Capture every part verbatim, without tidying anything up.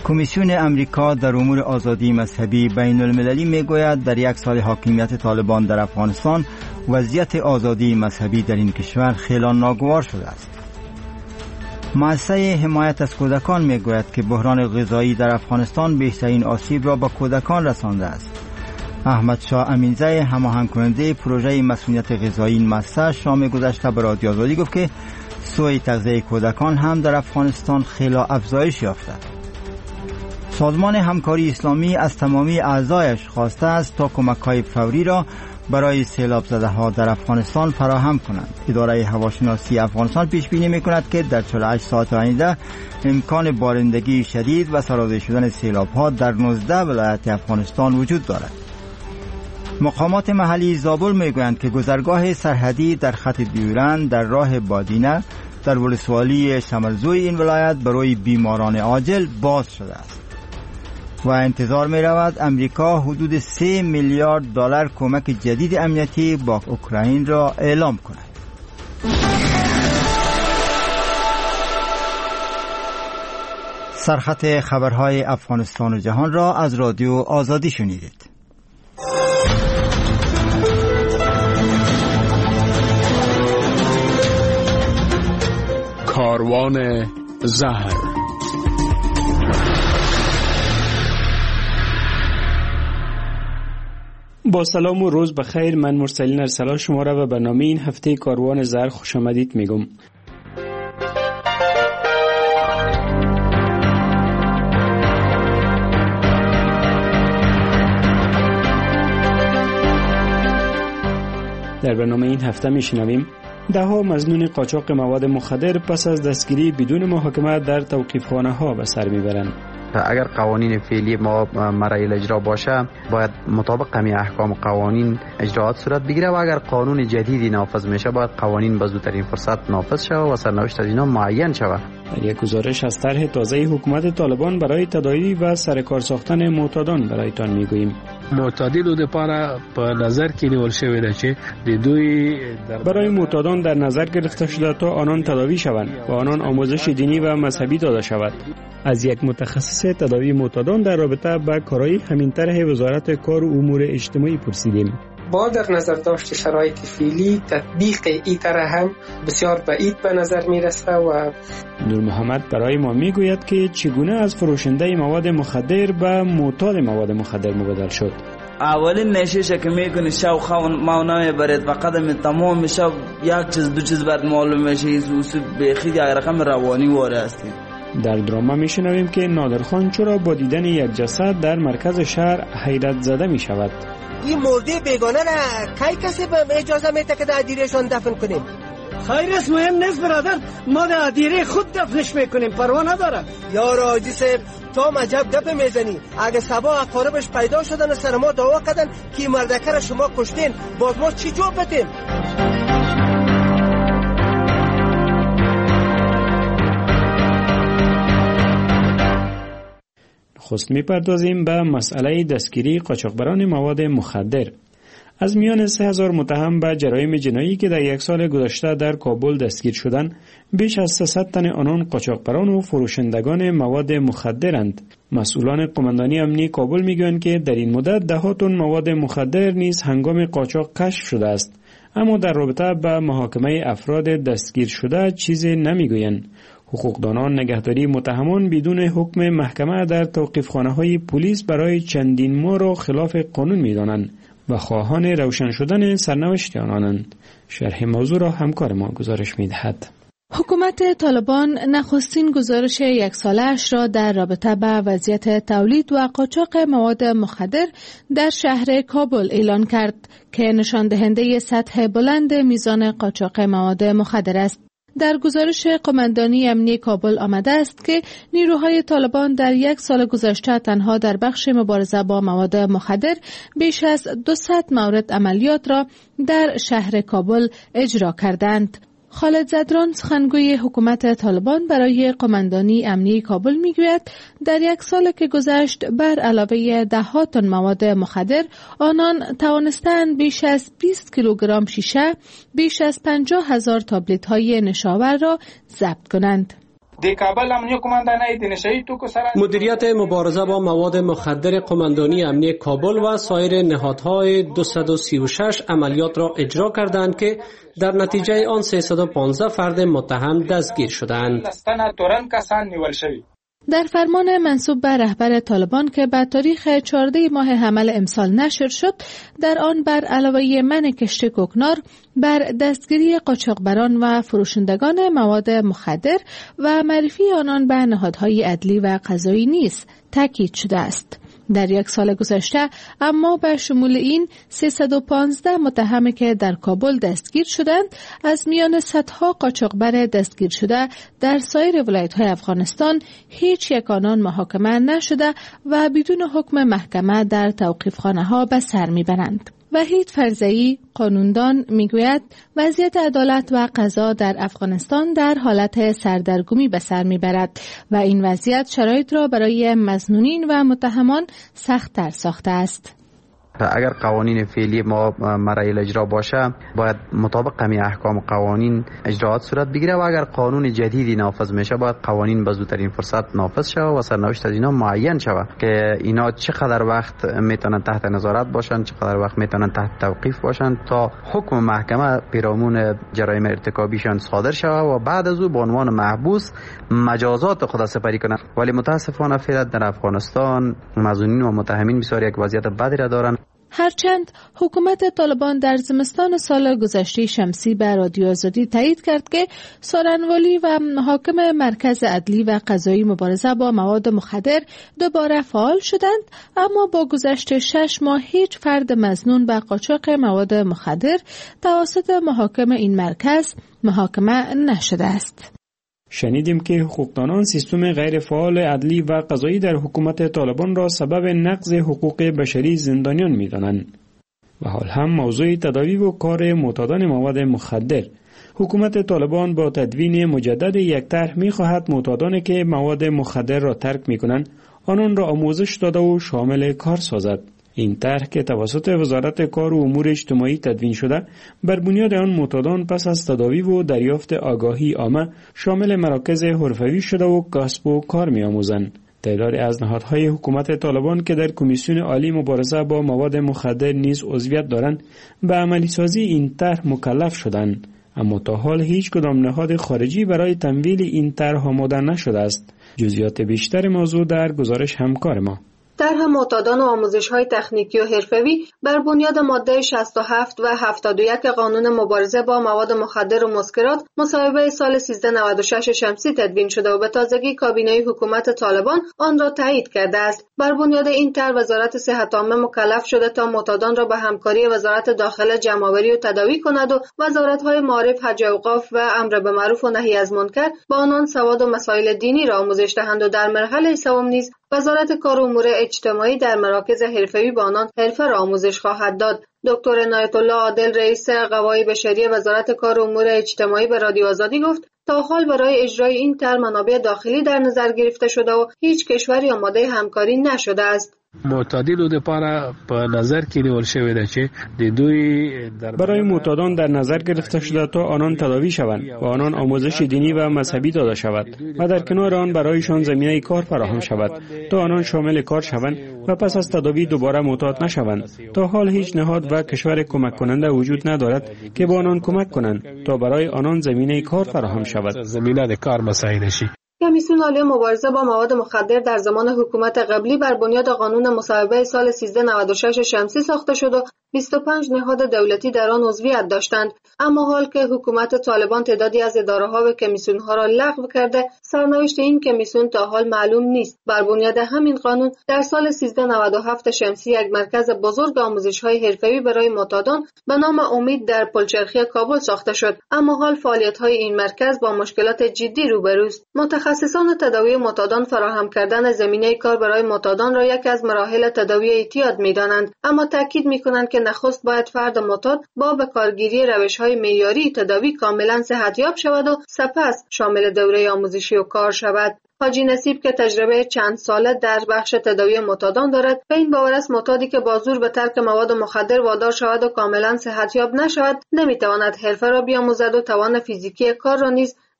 کمیسیون امریکا در امور آزادی مذهبی بین المللی می گوید در یک سال حاکمیت طالبان در افغانستان وضعیت آزادی مذهبی در این کشور خیلی ناگوار شده است. مؤسسه حمایت از کودکان می گوید که بحران غذایی در افغانستان بیشترین آسیب را به کودکان رسانده است. احمد شاه امینزی هماهنگ کننده پروژه مسئولیت غذایی این مؤسسه شام گذشته به رادیو آزادی گفت که سوء تغذیه کودکان هم در افغانستان خیلی افزایش یافته. سازمان همکاری اسلامی از تمامی اعضایش خواسته است تا کمک‌های فوری را برای سیلاب زده ها در افغانستان فراهم کنند. اداره هواشناسی افغانستان پیش بینی می‌کند که در چهل و هشت ساعت آینده امکان بارندگی شدید و سرازیر شدن سیلاب ها در نوزده ولایت افغانستان وجود دارد. مقامات محلی زابل میگویند که گذرگاه سرحدی در خط دیورند در راه بادینه در ولسوالی شمرزوی این ولایت برای بیماران عاجل باز شده است و انتظار می رود امریکا حدود سه میلیارد دلار کمک جدید امنیتی با اوکراین را اعلام کند. سرخط خبرهای افغانستان و جهان را از رادیو آزادی شنیدید. کاروان زهر. با سلام و روز بخیر، من مرسلین ارسلا شما را به برنامه این هفته کاروان زهر خوش آمدید میگم. در برنامه این هفته میشنویم ده ها مظنون قاچاق مواد مخدر پس از دستگیری بدون محاکمه در توقیفخانه ها به سر میبرند. اگر قوانین فعلی ما مرایل اجرا باشه باید مطابق همین احکام قوانین اجراات صورت بگیره و اگر قانون جدیدی نافذ میشه باید قوانین به زودترین فرصت نافذ شود و سرنوشت از اینا معین شود. در یک گزارش از طرح تازه حکومت طالبان برای تداوی و سرکار ساختن معتادان برایتان میگوییم. معتادی دو دپاره په نظر کې نیول شوی دی چې د دوی برای معتادان در نظر گرفته شده تا آنان تداوی شوند و آنان آموزش دینی و مذهبی داده شود. از یک متخصص تداوی معتادان در رابطه با کارهای همین طرح وزارت کار و امور اجتماعی پرسیدیم. با در نظر داشت شرایط فعلی تطبیق این طرح هم بسیار بعید به نظر میرسه و نور محمد برای ما میگوید که چگونه از فروشنده مواد مخدر به معتاد مواد مخدر مبادل شد. اولین نشیشه که میکنی شو خون ماونای برید و قدم تمام میشه یک چیز دو چیز بعد معلوم میشه ایسو بخید یک رقم روانی واره هستی. در دراما میشنویم که نادرخان چرا با دیدن یک جسد در مرکز شهر حیرت زده میشود. این مرده بیگانه را کی کسی به اجازه میده که در دیرشان دفن کنیم؟ خیرش مهم نیست برادر، ما در دیره خود دفنش میکنیم، پروا نداره. یار آجی صاحب تو عجب گپ میزنی. اگه سبا اقاربش پیدا شدن و سر ما دعوا کردن که مردکه را شما کشتین، باز ما چی جواب بدیم؟ خست میپردازیم به مسئله دستگیری قاچاقبران مواد مخدر. از میان سه هزار متهم به جرایم جنایی که در یک سال گذشته در کابل دستگیر شدند، بیش از سیصد تن آنان قاچاقبران و فروشندگان مواد مخدرند. مسئولان قماندانی امنی کابل میگویند که در این مدت ده ها تن مواد مخدر نیز هنگام قاچاق کشف شده است، اما در رابطه با محاکمه افراد دستگیر شده چیزی نمیگویند. حقوقدانان نگهداری متهمان بدون حکم محکمه در توقیفخانه‌های پلیس برای چندین ماه را خلاف قانون می‌دانند و خواهان روشن شدن سرنوشت آنانند. شرح موضوع را همکار ما گزارش می‌دهد. حکومت طالبان نخستین گزارش یک ساله‌اش را در رابطه با وضعیت تولید و قاچاق مواد مخدر در شهر کابل اعلان کرد که نشان دهنده سطح بلند میزان قاچاق مواد مخدر است. در گزارش قماندانی امنی کابل آمده است که نیروهای طالبان در یک سال گذشته تنها در بخش مبارزه با مواد مخدر بیش از دویست مورد عملیات را در شهر کابل اجرا کردند. خالد زدران سخنگوی حکومت طالبان برای قماندانی امنی کابل میگوید در یک سال که گذشت بر علاوه ده ها تن مواد مخدر آنان توانستند بیش از بیست کیلوگرم شیشه، بیش از پنجاه هزار تابلت های نشاور را ضبط کنند. د کابل امنیه قماندانۍ د نشه‌ای توکو سره مدیریت مبارزه با مواد مخدر قماندانی امنیه کابل و سایر نهادهای دویست و سی و شش عملیات را اجرا کردند که در نتیجه آن سیصد و پانزده فرد متهم دستگیر شدند. در فرمان منسوب به رهبر طالبان که به تاریخ چهاردهم ماه حمل امسال نشر شد، در آن بر علاوه منع کشت کوکنار بر دستگیری قاچاقبران و فروشندگان مواد مخدر و معرفی آنان به نهادهای عدلی و قضایی نیز تاکید شده است. در یک سال گذشته اما به شمول این سیصد و پانزده متهم که در کابل دستگیر شدند، از میان صدها قاچاقبر دستگیر شده در سایر ولایت‌های افغانستان هیچ یک آنان محاکمه نشده و بدون حکم محکمه در توقیفخانه‌ها به سر می‌برند. وحید فرزئی قانوندان میگوید وضعیت عدالت و قضا در افغانستان در حالت سردرگمی به سر میبرد و این وضعیت شرایط را برای مظنونین و متهمان سخت‌تر ساخته است. اگر قوانین فعلی ما مرحله اجرا باشه باید مطابق همین احکام قوانین اجراات صورت بگیره و اگر قانون جدیدی نافذ میشه باید قوانین به زودترین فرصت نافذ شود و سرنوشت از اینا معین شود که اینا چقدر وقت میتونن تحت نظارت باشن، چقدر وقت میتونن تحت توقیف باشن تا حکم محکمه پیرامون جرایم ارتکابیشان صادر شود و بعد از او به عنوان محبوس مجازات خود سپری کنند. ولی متاسفانه فعلا در افغانستان مظنونین و متهمین بسیار یک وضعیت بدی را دارند. هرچند حکومت طالبان در زمستان سال گذشته شمسی به رادیو آزادی تایید کرد که سارنوالی و حاکم مرکز عدلی و قضایی مبارزه با مواد مخدر دوباره فعال شدند، اما با گذشت شش ماه هیچ فرد مظنون به قاچاق مواد مخدر توسط محاکم این مرکز محاکمه نشده است. شنیدیم که حقوقدانان سیستم غیر فعال عدلی و قضایی در حکومت طالبان را سبب نقض حقوق بشری زندانیان می‌دانند و حال هم موضوع تداوی و کار معتادان مواد مخدر. حکومت طالبان با تدوین مجدد یک طرح می‌خواهد معتادانی که مواد مخدر را ترک می‌کنند آنان را آموزش داده و شامل کار سازد. این طرح که توسط وزارت کار و امور اجتماعی تدوین شده بر بنیاد آن معتادان پس از تداوی و دریافت آگاهی عامه شامل مراکز حرفوی شده و کسب و کار می‌آموزند. تعدادی از نهادهای حکومت طالبان که در کمیسیون عالی مبارزه با مواد مخدر نیز عضویت دارند به عملی سازی این طرح مکلف شدند، اما تا حال هیچ کدام نهاد خارجی برای تمویل این طرح آماده نشده است. جزئیات بیشتر موضوع در گزارش همکار ما. طرح معتادان و آموزش‌های تکنیکی و حرفه‌ای بر بنیاد ماده شصت و هفت و هفتاد و یک قانون مبارزه با مواد مخدر و مسکرات مصوبه سال سیزده نود و شش شمسی تدوین شده و به تازگی کابینه حکومت طالبان آن را تایید کرده است. بر بنیاد این طرح وزارت صحت عامه مکلف شده تا معتادان را به همکاری وزارت داخله جمع‌آوری و تداوی کند و وزارت‌های معارف، حج و اوقاف و امر به معروف و نهی از منکر با آنان سواد و مسائل دینی را آموزش دهند و در مرحله سوم نیز وزارت کار و امور اجتماعی در مراکز حرفه‌ای با آنان حرفه را آموزش خواهد داد. دکتر عنایت الله عادل رئیس قوای بشری وزارت کار و امور اجتماعی به رادیو آزادی گفت تا حال برای اجرای این طرح منابع داخلی در نظر گرفته شده و هیچ کشوری آماده همکاری نشده است. معتادینو لپاره په نظر کې نیول شوی دی چې د دوی برای معتادان در نظر گرفته شده تا آنان تداوی شوند و آنان آموزش دینی و مذهبی داده شود و در کنار آن برایشان زمینه کار فراهم شود تا آنان شامل کار شوند و پس از تداوی دوباره معتاد نشوند. تا حال هیچ نهاد و کشور کمک کننده وجود ندارد که با آنان کمک کنند تا برای آنان زمینه کار فراهم شود. زمینه کار مساعد شي. کمیسیون عالی مبارزه با مواد مخدر در زمان حکومت قبلی بر بنیاد قانون مصوبه سال سیزده نود و شش شمسی ساخته شد و بیست و پنج نهاد دولتی در آن عضویت داشتند، اما حال که حکومت طالبان تعدادی از اداره‌ها و کمیسیون‌ها را لغو کرده، سرنوشت این کمیسیون تا حال معلوم نیست. بر بنیاد همین قانون در سال سیزده نود و هفت شمسی یک مرکز بزرگ آموزش‌های حرفه‌ای برای معتادان به نام امید در پلچرخی کابل ساخته شد، اما حال فعالیت‌های این مرکز با مشکلات جدی روبروست. متخصصان تداوی معتادان فراهم کردن زمینه کار برای معتادان را یکی از مراحل تداوی اعتیاد می‌دانند، اما تاکید می‌کنند که نخست باید فرد معتاد با به کارگیری روش‌های معیاری تداوی کاملا صحتیاب شود و سپس شامل دوره آموزشی و کار شود. حاجی نصیب که تجربه چند ساله در بخش تداوی معتادان دارد و این باور است معتادی که با زور به ترک مواد مخدر وادار شود و کاملا صحتیاب نشود نمیتواند حرفه را بیاموزد و توان فیزیکی کار را نیز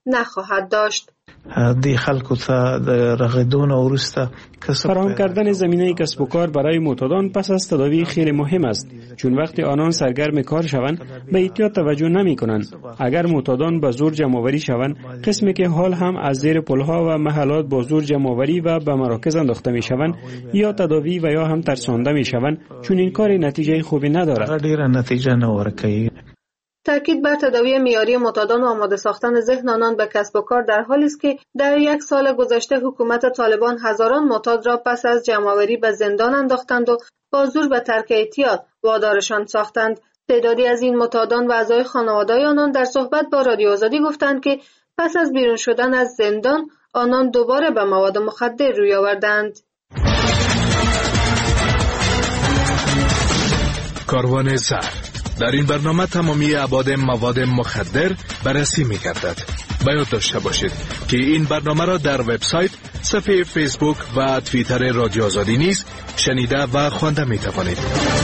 نخواهد داشت. دی خلکو ته د رغیدون او وروسته کسب فراهم کردن زمینه کسب و کار برای معتادان پس از تداوی خیلی مهم است، چون وقتی آنان سرگرم کار شوند به احتیاط توجه نمی کنند. اگر معتادان به زور جمع‌آوری شوند، قسمی که حال هم از زیر پلها و محلات با زور جمع‌آوری و به مراکز انداخته می شوند، یا تداوی و یا هم ترسانده می شوند، چون این کار نتیجه خوبی ندارد. ډیره نتیجه نه ورکوي. تاکید بر تداوی معیاری معتادان و آماده ساختن ذهن آنان به کسب و کار در حالی است که در یک سال گذشته حکومت طالبان هزاران معتاد را پس از جمع‌آوری به زندان انداختند و با زور به ترک اعتیاد وادارشان ساختند. تعدادی از این معتادان و اعضای خانواده‌های آنان در صحبت با رادیو آزادی گفتند که پس از بیرون شدن از زندان آنان دوباره به مواد مخدر روی آوردند. کاروان زر. در این برنامه تمامی ابعاد مواد مخدر بررسی می گردد. باید داشته باشید که این برنامه را در وبسایت، صفحه فیسبوک و توییتر رادیو آزادی نیز شنیده و خوانده می توانید.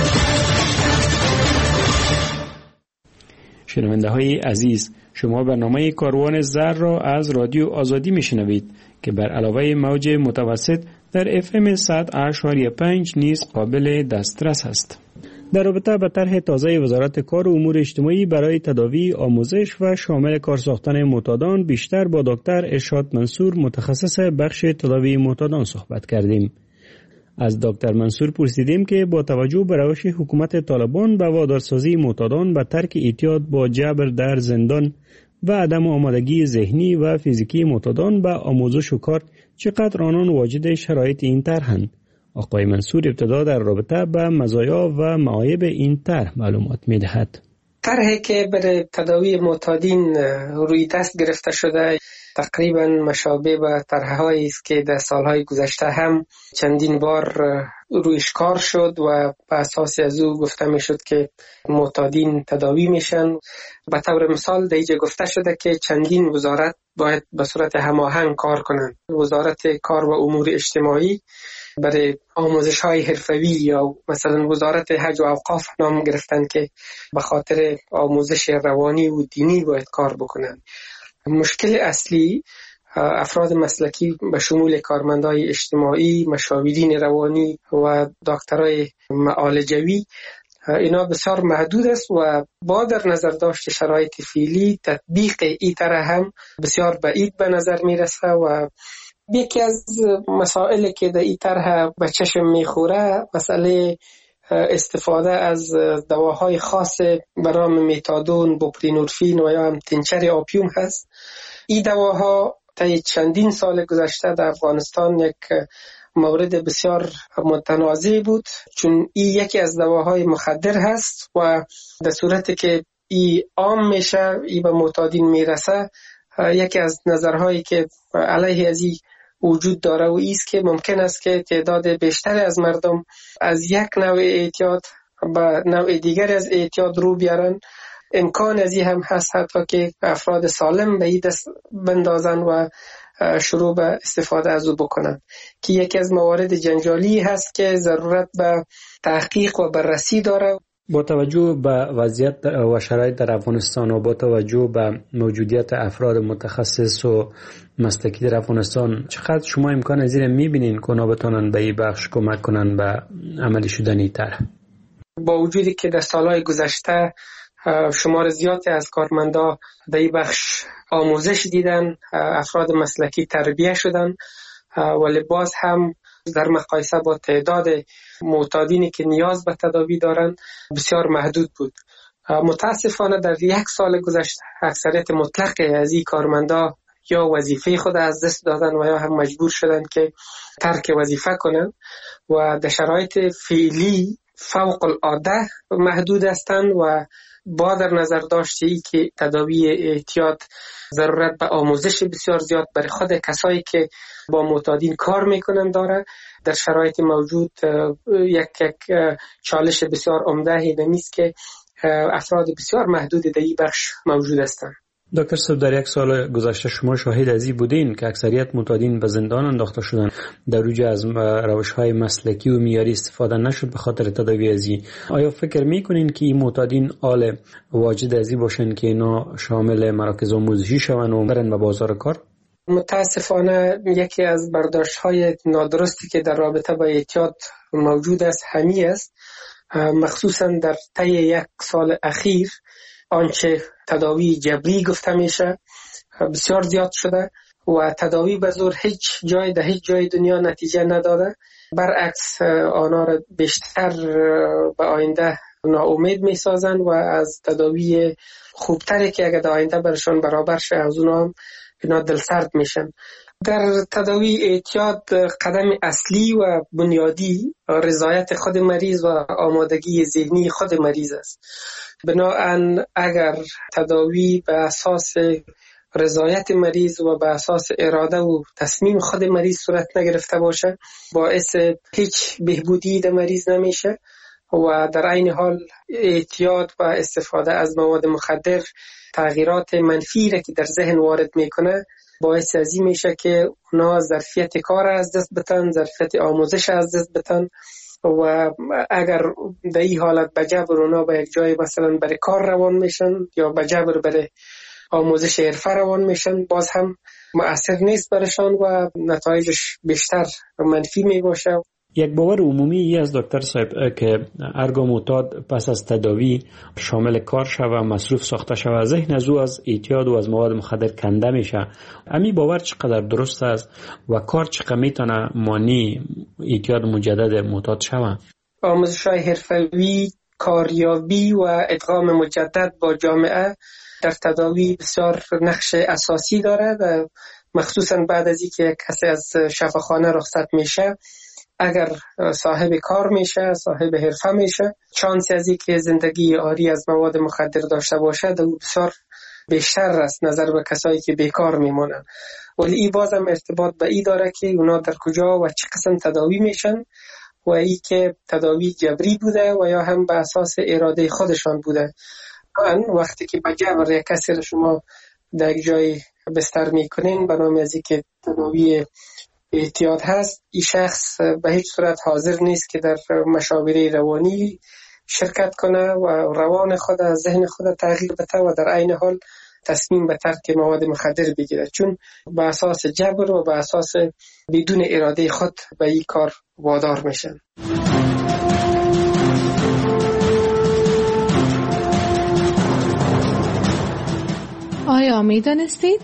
شنونده های عزیز، شما برنامه کاروان زر را از رادیو آزادی می شنوید که بر علاوه موج متوسط در اف ام صد و هشت و پنج نیز قابل دسترس است. در رابطه با طرح تازه وزارت کار و امور اجتماعی برای تداوی، آموزش و شامل کار ساختن معتادان بیشتر با دکتر ارشاد منصور، متخصص بخش تداوی معتادان صحبت کردیم. از دکتر منصور پرسیدیم که با توجه به روش حکومت طالبان به وادارسازی معتادان به ترک اعتیاد با جبر در زندان و عدم آمادگی ذهنی و فیزیکی معتادان به آموزش و کار چقدر آنان واجد شرایط این طرحند. آقای منصور ابتدا در رابطه با مزایا و معایب این طرح معلومات می‌دهد. طرحی که برای تداوی معتادین روی دست گرفته شده تقریبا مشابه به طرح‌هایی است که در سالهای گذشته هم چندین بار رویش کار شد و به اساس از او گفته میشد که معتادین تداوی میشن. به طور مثال در اینجا گفته شده که چندین وزارت باید به صورت هماهنگ کار کنند. وزارت کار و امور اجتماعی برای آموزش های حرفوی یا مثلا وزارت حج و اوقاف نام گرفتن که به خاطر آموزش روانی و دینی باید کار بکنن. مشکل اصلی افراد مسلکی به شمول کارمندای اجتماعی، مشاورین روانی و دکترای معالجوی اینا بسیار محدود است و با در نظر داشت شرایط فعلی تطبیق این طرح هم بسیار بعید به نظر میرسه و یکی از مسائلی که در این طرح به چشم میخوره مسئله استفاده از دواهای خاص به نام متادون، بوپرینورفین و یا هم تنچر آپیوم هست. این دواها طی چندین سال گذشته در افغانستان یک مورد بسیار متنازع بود، چون این یکی از دواهای مخدر هست و در صورتی که این عام میشه، این به معتادین میرسه، یکی از نظرهایی که علیه از این وجود داره و ایست که ممکن است که تعداد بیشتری از مردم از یک نوع اعتیاد به نوع دیگر از اعتیاد رو بیارن. امکان از این هم هست حتی که افراد سالم به این دست بندازن و شروع به استفاده از او بکنن، که یکی از موارد جنجالی هست که ضرورت به تحقیق و بررسی داره. با توجه به وضعیت و شرایط در افغانستان و با توجه به موجودیت افراد متخصص و مسلکی در افغانستان، چقدر شما امکان از این می‌بینین که اونا بتونن به این بخش کمک کنن به عملی شدن این طرح؟ با وجودی که در سالهای گذشته شمار زیادی از کارمندا در این بخش آموزش دیدن، افراد مسلکی تربیه شدن، ولی باز هم در مقایسه با تعداد معتادینی که نیاز به تداوی دارند بسیار محدود بود. متاسفانه در یک سال گذشته اکثریت مطلق از این کارمندا یا وظیفه خود از دست دادن و یا هم مجبور شدن که ترک وظیفه کنن و در شرایط فعلی فوق العاده محدود هستند و با در نظر داشتی که تداوی اعتیاد ضرورت به آموزش بسیار زیاد برای خود کسایی که با معتادین کار میکنن داره. در شرایط موجود یک یک چالش بسیار عمده اینه نیست که افراد بسیار محدود در این بخش موجود هستند. دکتر صاحب، در یک سال گذشته شما شاهد ازی بودین که اکثریت معتادین به زندان انداخته شدن. در اوج از روش‌های مسلکی و معیاری استفاده نشد به خاطر تداوی ازی. آیا فکر می‌کنین که این معتادین آل واجد ازی باشن که اینا شامل مراکز آموزشی شون و برن به بازار کار؟ متاسفانه یکی از برداشت‌های نادرستی که در رابطه با اعتیاد موجود است همی است، مخصوصا در طی یک سال اخیر آنچه تداوی جبری گفته میشه بسیار زیاد شده و تداوی به زور هیچ جای در هیچ جای دنیا نتیجه نداده. برعکس آنها را بیشتر به آینده ناامید میسازند و از تداوی خوبتری که اگر در آینده برشان برابر شه از اونها هم اینا دلسرد میشن. در تداوی اعتیاد قدم اصلی و بنیادی رضایت خود مریض و آمادگی ذهنی خود مریض است. بنابراین اگر تداوی به اساس رضایت مریض و به اساس اراده و تصمیم خود مریض صورت نگرفته باشه باعث هیچ بهبودی در مریض نمیشه و در عین حال اعتیاد و استفاده از مواد مخدر تغییرات منفی را که در ذهن وارد میکنه باعث ازی میشه که اونا ظرفیت کار از دست بتن، ظرفیت آموزش از دست بتن و اگر در این حالت به جبر اونا به یک جای مثلا برای کار روان میشن یا به جبر برای آموزش حرفه روان میشن باز هم مؤثر نیست برشان و نتایجش بیشتر منفی میباشه. یک باور عمومی ای از دکتر صاحب که هرگاه معتاد پس از تداوی شامل کار شوه و مصروف ساخته شوه ذهن از او از اعتیاد و از مواد مخدر کنده میشه. امی باور چقدر درست است و کار چقدر میتونه مانی اعتیاد مجدد معتاد شوه؟ آموزش‌های حرفه‌ای، کاریابی و ادغام مجدد با جامعه در تداوی بسیار نقش اساسی داره و مخصوصا بعد از اینکه کسی از شفاخانه رخصت میشه اگر صاحب کار میشه، صاحب حرفه میشه، چانسی از اینکه زندگی عاری از مواد مخدر داشته باشه در بسیار بیشتر است نظر به کسایی که بیکار میمونن. ولی این بازم ارتباط به این داره که اونا در کجا و چه قسم تداوی میشن و ای که تداوی جبری بوده و یا هم به اساس اراده خودشان بوده. من وقتی که به جبر یک کسی رو شما در یک جای بستر میکنین به نام از اینکه تداوی اعتیاد هست، این شخص به هیچ صورت حاضر نیست که در مشاوره روانی شرکت کنه و روان خود از ذهن خود تغییر بده و در عین حال تصمیم به ترک مواد مخدر بگیره، چون به اساس جبر و به اساس بدون اراده خود به این کار وادار میشن. آیا میدانستید؟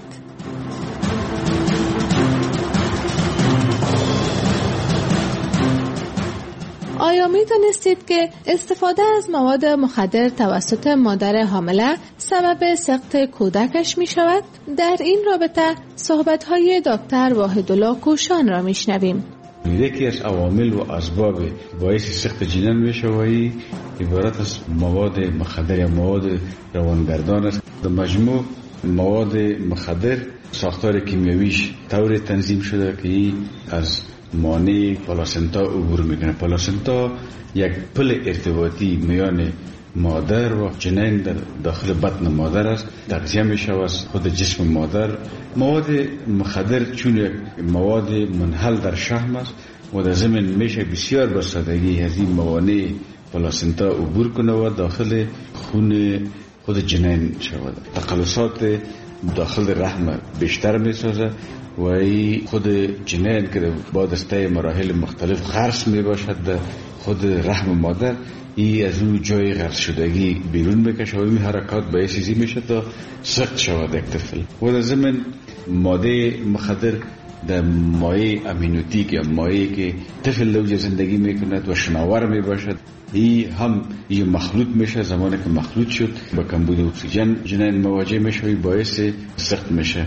آیا می دانستید که استفاده از مواد مخدر توسط مادر حامله سبب سقط کودکش می شود؟ در این رابطه صحبت های دکتر واحدالله کوشان را می شنویم. یکی از عوامل و اسباب باعث سقط جنین می شود عبارت از مواد مخدر یا مواد روانگردان است. در مجموع مواد مخدر ساختار کیمیاییش طور تنظیم شده که از مانع پلاسنتا عبور میکنه. پلاسنتا یک پل ارتباطی میان مادر و جنین در داخل بطن مادر است. تغذیه میشه از خود جسم مادر. مواد مخدر چون یک مواد منحل در شحم است و در ضمن میشه بسیار به سادگی از این موانع پلاسنتا عبور کنه و داخل خون خود جنین شود. تقلصات داخل رحم بیشتر میسازه و ای خود جنین که با دسته مراحل مختلف غرس می باشد در خود رحم مادر ای از اون جای غرس شدگی بیرون میکشه و این حرکات باعث ازی میشه تا سقط شود یک طفل. و در ضمن ماده مخدر در مایع امینوتیک یا مایعی که طفل لوج زندگی میکند و شناور می باشد ای هم ای مخلوط میشه. زمانی که مخلوط شد با کمبود اکسیژن جنین مواجه میشه و باعث سقط میشه.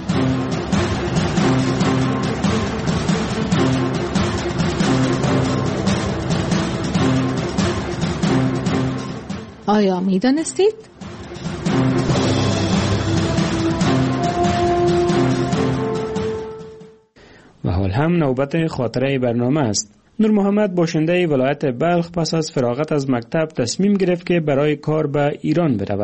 آیا می دانستید؟ و حال هم نوبت خاطره برنامه است. نور محمد باشنده ولایت بلخ پس از فراغت از مکتب تصمیم گرفت که برای کار به ایران برود.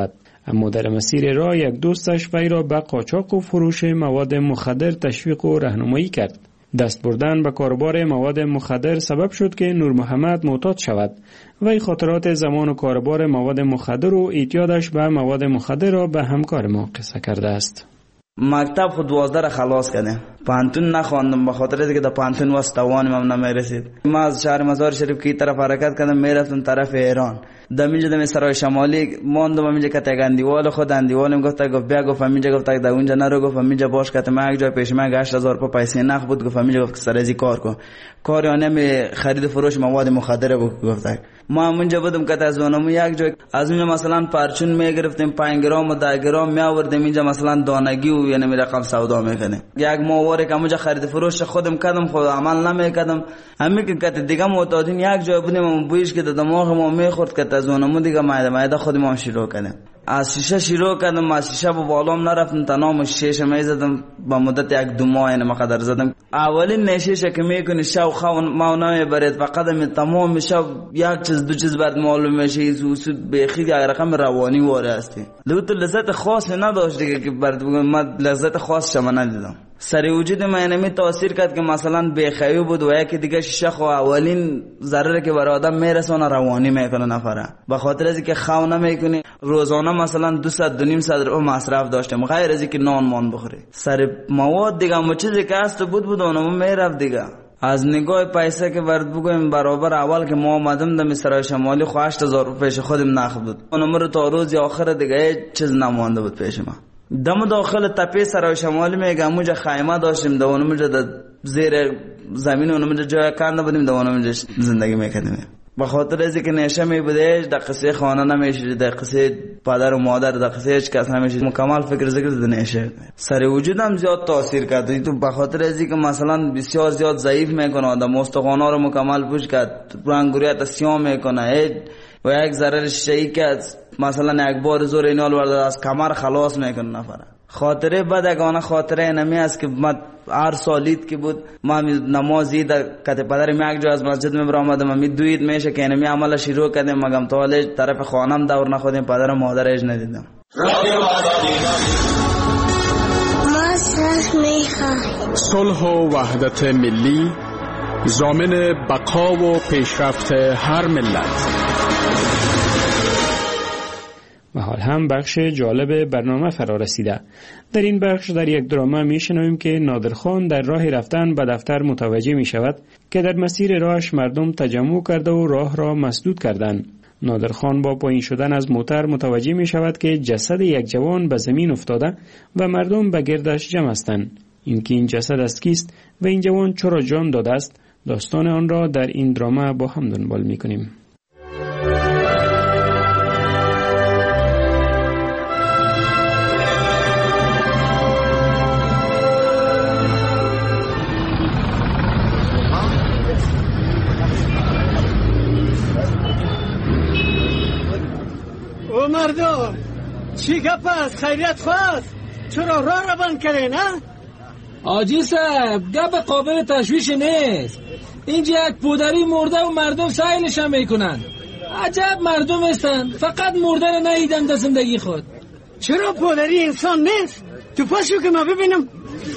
اما در مسیر راه یک دوستش وی را به قاچاق و فروش مواد مخدر تشویق و راهنمایی کرد. دست بردن به کاربار مواد مخدر سبب شد که نور محمد معتاد شود. وی خاطرات زمان کاربار مواد مخدر و اعتیادش به مواد مخدر را به همکار ما قصه کرده است. مکتب خود دوازده را خلاص کردم، پانتون نخواندم به خاطر اینکه در پانتون واسه توانم هم نمیرسید. ما از شهر مزار شریف کی طرف حرکت کردم، میرفتم طرف ایران. دمیجه دمی سرای شمالی ماندم، همینجا که تگ اندیوال خود اندیوالم گفت گفت بیا، گفت همینجا گفت در اونجا نرو، گفت همینجا باش که ما یک جای پیش ما هشت هزار روپیه پیسه نقد بود، گفت همینجا گفت که سر ازی کار کن. کاری آنم خرید و فروش مواد مخدر بود. گفت ما همونجا بودم که از اونم یک جای از اونجا مثلا پرچون میگرفتیم پنج گرم و ده گرم می آوردیم اینجا مثلا دانگی و یعنی می رقم سودا میکنیم. یک ماهواره که اونجا خرید فروش خودم کردم، خود عمل نمیکردم. همین که دیگه معتادین یک جای بودیم و بویش که دماغ ما میخورد که از اونم دیگه مایده مایده خود ما شروع کردیم. از شیشه شروع کردم، از شیشه با بالام نرفتم، تنام شیشه می زدم با مدت یک دو ماه اینه مقدر زدم. اولین نشیشه که میکنی شو خون ماونای برید و قدم تمام میشه، یک چیز دو چیز برد معلوم میشه، ایسو بخی یک رقم روانی واره هستی. لوت لذت خاص نداشت دیگه که برد بگم من لذت خاص شما ندیدم. سری وجود من اینمی تاثیر کرد که مثلا بخیو بود و یکی دیگه شیشه خو اولین ضرره که برای آدم میرسونه روانی میکنه نفره. به خاطر از اینکه خو نمیکنی روزانه مثلا دویست دو نیم صد روپیه مصرف داشتم، غیر از اینکه نان مان بخوری. سر مواد دیگه اون چیزی که است بود بود اونم میرفت دیگه. از نگاه پیسه که برد بگویم برابر اول که ما آمدم در سرای شمالی خو هشت هزار روپیه پیش خودم نقد بود. اونم رو تا روز آخر دیگه چیز نمونده بود پیش ما. دم داخل تپه سرای شمالی میگم اونجا خیمه داشتیم، در اونجا در زیر زمین اونجا جای کنده بودیم، در اونجا زندگی میکردیم. به خاطر از اینکه نشه میبودهش در قصه خانه نمیشید، در قصه پدر و مادر در قصه هیچ کس نمیشید، مکمل فکر ذکر در نشه. سر وجودم زیاد تاثیر کرد. تو به خاطر از اینکه مثلا بسیار زیاد ضعیف میکنه آدم، استخوانا رو مکمل پوش کرد، رنگوریت سیاه میکنه و یک ضرر شیعی که مثلا یک بار زور اینال ورده از کمر خلاص میکنه نفره. خاطره بدگانه خاطره نمی است که من هر سالید که بود ما نمازی در کت پدرم یک جا از مسجد می برآمدم، می دوید میشه که نمی عمل شروع کردیم، مگم تا طرف خانم دور نخودیم، پدر و مادرش ندیدم. صلح و وحدت ملی ضامن بقا و پیشرفت هر ملت. و حال هم بخش جالب برنامه فرا رسیده. در این بخش در یک درامه میشنویم که نادرخان در راه رفتن به دفتر متوجه می شود که در مسیر راهش مردم تجمع کرده و راه را مسدود کردند. نادرخان با پایین شدن از موتر متوجه می شود که جسد یک جوان به زمین افتاده و مردم به گردش جمع هستند. اینکه این جسد از کیست و این جوان چرا جان داده است، داستان آن را در این درامه با هم دنبال می کنیم. مردم چی گپ است؟ خیریت خواست؟ چرا راه را بند کرده نه؟ آجی صاحب گپ قابل تشویش نیست. اینجا یک پودری مرده و مردم سایلش هم میکنن. عجب مردم هستن، فقط مرده را ندیدن در زندگی خود. چرا پودری انسان نیست؟ تو پاشو که ما ببینم.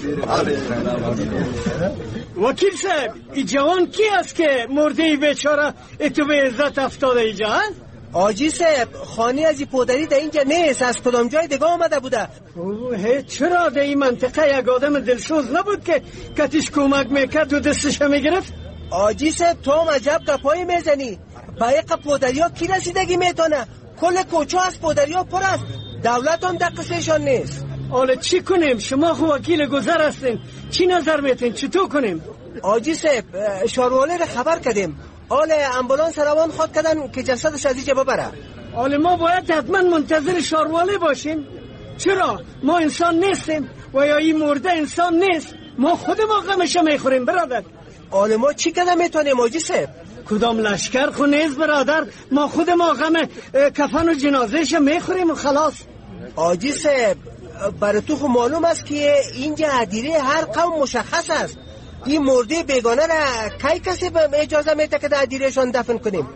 وکیل صاحب این جوان کی است که مرده بیچاره اتو به عزت افتاده اینجا؟ آجی صاحب خانی از این پودری در اینجا نیست، از کدام جای دیگه آمده بوده. اوه چرا در این منطقه یک آدم دلسوز نبود که کتیش کمک میکرد و دستش میگرفت؟ آجی صاحب تو هم عجب گپایی میزنی. با یک پودری ها کی رسیدگی میتونه؟ کل کوچه از پودری ها پر است، دولت هم در قصهشان نیست. حالا چی کنیم؟ شما خو وکیل گذر هستین، چی نظر میتین؟ چطور کنیم؟ آجی صاحب شارواله را خبر کردیم، آل امبولانس روان خود کردن که جسدش از اینجا ببره. آل ما باید حتما منتظر شارواله باشیم. چرا؟ ما انسان نیستیم و یا این مرده انسان نیست؟ ما خود ما غمش میخوریم برادر. آل ما چی کده میتونیم آجی صاحب؟ کدام لشکر خو نیست برادر، ما خود ما غم کفن و جنازهش میخوریم و خلاص. آجی صاحب برای تو خو معلوم است که اینجا عدیره هر قوم مشخص است. این مرده بیگانه را کی کسی به اجازه میده که در عدیرهشان دفن کنیم؟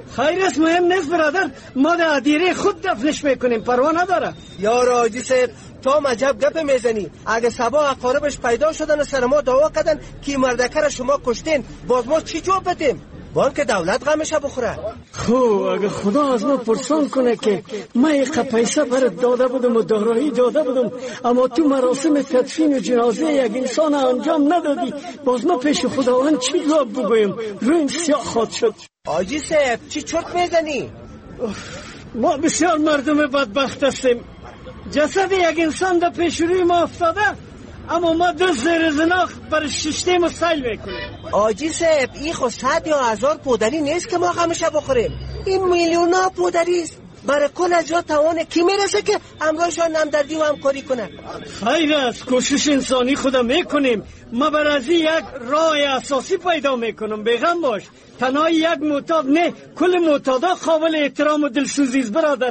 خیر است، مهم نیست برادر، ما در ادیره خود دفنش میکنیم، پروا نداره. یار حاجی صاحب تو عجب گپ میزنی. اگه سبا اقاربش پیدا شدن و سر ما دعوا کردن که مردکه را شما کشتین، باز ما چی جواب بدیم؟ بان که دولت غمش بخوره. خب اگه خدا از ما پرسان کنه که ما یک پیسه برات داده بودم و دارایی داده بودم، اما تو مراسم تدفین و جنازه یک انسان انجام ندادی، باز ما پیش خداوند چی جواب بگویم؟ روی سیاه خواهد شد. حاجی صاحب چی چرت میزنی؟ ما بسیار مردم بدبخت هستیم. جسد یک انسان در پیش روی ما افتاده، اما ما دست زیر زناخ بر ششتیم و سیل میکنیم. آجی صاحب این خود صد یا هزار پودری نیست که ما غمشه بخوریم، این میلیون ها پودری است. برای کل از جا توانه کی میرسه که همراهشان همدردی و همکاری کنه؟ خیر است، کوشش انسانی خدا میکنیم. ما برای یک راه اساسی پیدا میکنم، بیغم باش. تنها یک معتاد نه، کل معتادا قابل احترام و دلسوزی است برادر.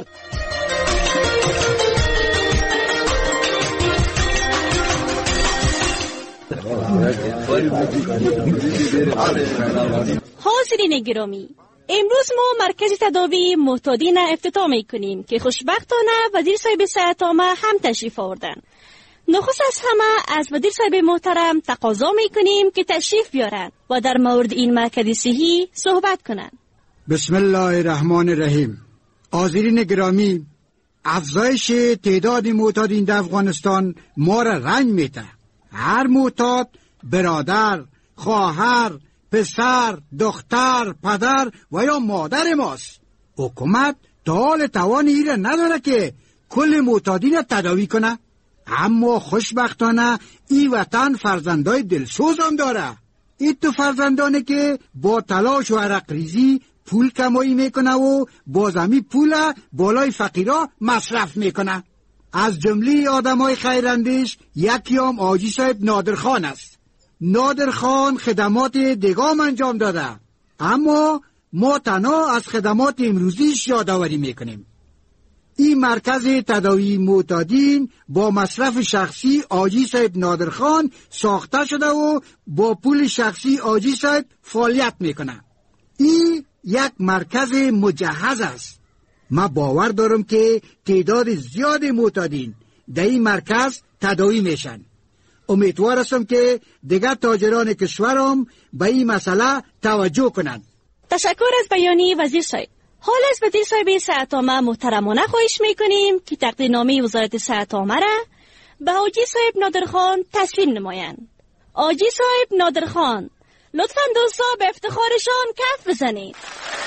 حاضرین گرامی، امروز ما مرکز تداوی معتادین افتتاح میکنیم که خوشبختانه وزیر صاحب صحت عامه هم تشریف آوردن. نخست از همه از وزیر صاحب محترم تقاضا میکنیم که تشریف بیارن و در مورد این مرکز صحی صحبت کنن. بسم الله الرحمن الرحیم. حاضرین گرامی، افزایش تعداد معتادین در افغانستان ما را رنج میده. هر معتاد برادر، خواهر، پسر، دختر، پدر و یا مادر ماست. حکومت تا حال توان این را نداره که کل معتادین را تداوی کنه، اما خوشبختانه این وطن فرزندای دلسوز هم داره. این تو فرزندانه که با تلاش و عرق ریزی پول کمایی میکنه و بازمی پول بالای فقیرا مصرف میکنه. از جمله آدمای خیراندیش یکی هم حاجی صاحب نادرخان است. نادرخان خدمات دگام انجام داده، اما ما تنها از خدمات امروزیش یادآوری میکنیم. این مرکز تداوی معتادین با مصرف شخصی حاجی صاحب نادرخان ساخته شده و با پول شخصی حاجی صاحب فعالیت میکنه. این یک مرکز مجهز است. ما باور دارم که تعداد زیاد معتادین در این مرکز تداوی میشن. امیدوار هستم که دیگر تاجران کشورم به این مسئله توجه کنند. تشکر از بیانی وزیر صاحب. حال از وزیر صاحب صحت عامه محترمانه خواهش میکنیم که تقدیرنامه وزارت صحت عامه را به حاجی صاحب نادرخان تسلیم نمایند. حاجی صاحب نادرخان، لطفاً دوستا به افتخارشان کف بزنید.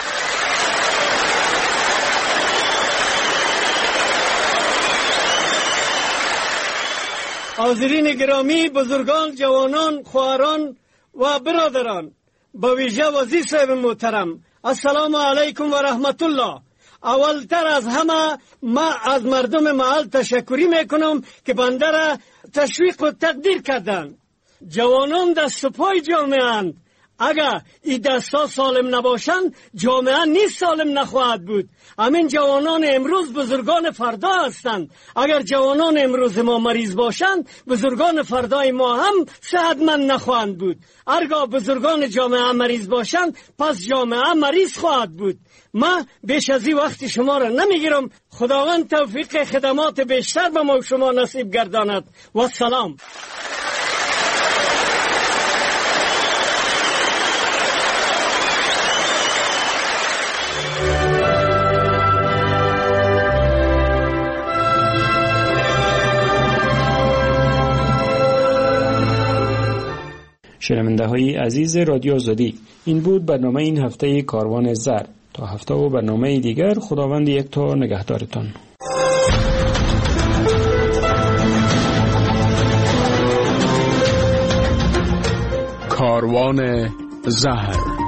حاضرین گرامی، بزرگان، جوانان، خواهران و برادران، با ویژه وزیر صاحب محترم، السلام علیکم و رحمت الله. اولتر از همه ما از مردم محل تشکری میکنم که بنده را تشویق و تقدیر کردن. جوانان دست و پای جامعه اند. اگر این دستا سالم نباشند جامعه نیست سالم نخواهد بود. همین جوانان امروز بزرگان فردا هستند. اگر جوانان امروز ما مریض باشند بزرگان فردای ما هم صحتمند نخواهند بود. هرگاه بزرگان جامعه مریض باشند پس جامعه مریض خواهد بود. ما بیش از این وقت شما را نمیگیرم. خداوند توفیق خدمات بیشتر به ما شما نصیب گرداند. و سلام. شنونده های عزیز رادیو آزادی، این بود برنامه این هفته کاروان زر. تا هفته و برنامه دیگر خداوند یک تا نگهدارتان. کاروان زر.